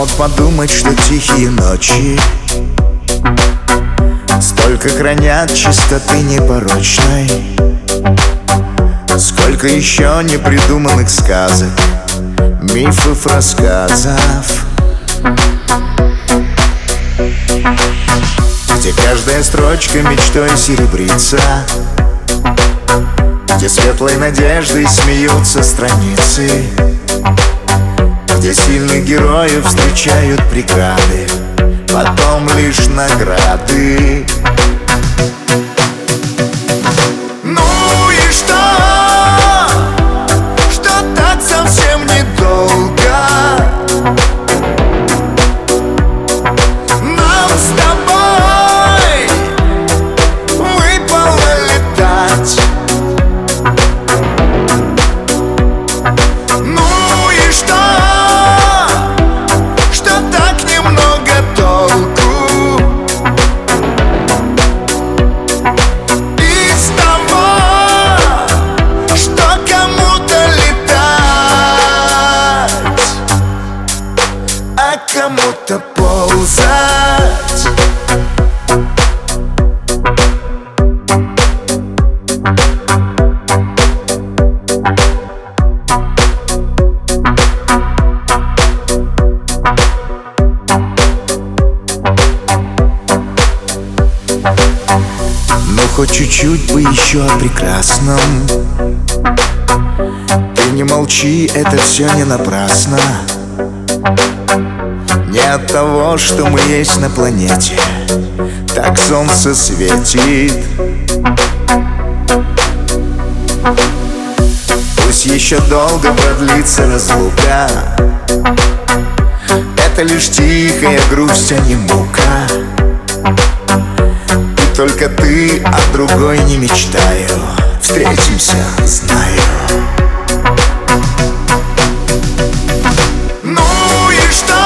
мог подумать, что тихие ночи столько хранят чистоты непорочной. Сколько еще непридуманных сказок, мифов, рассказов, где каждая строчка мечтой серебрится, где светлой надеждой смеются страницы, где сильных героев встречают преграды, потом лишь награды. Ну и что? Что так совсем недолго? Нам с тобой выпало летать. Ну и что? Что так немного толку из того, что кому-то летать, а кому-то ползать. Ну хоть чуть-чуть бы еще о прекрасном. Ты не молчи, это все не напрасно. Не от того, что мы есть на планете, так солнце светит. Пусть еще долго продлится разлука, это лишь тихая грусть, а не мука. Только ты, а другой не мечтаю. Встретимся, знаю. Ну и что?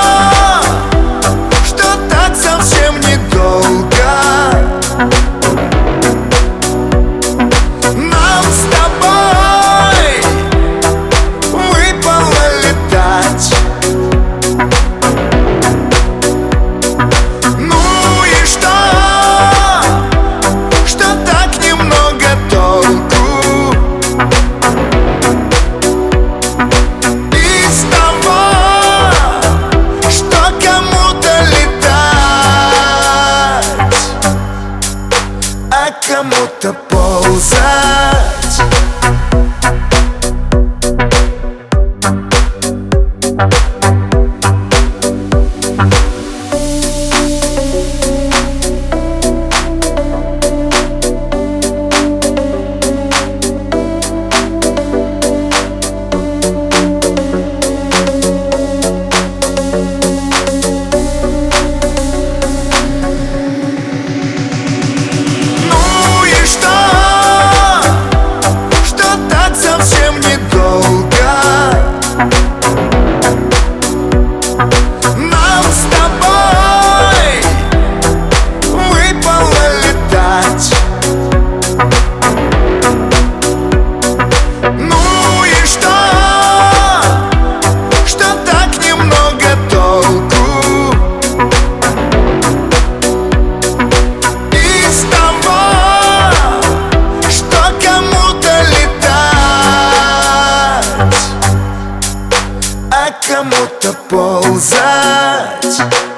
Что так совсем недолго? Нам с тобой выпало летать. Ну и что? Кому-то ползать. Кому-то ползать.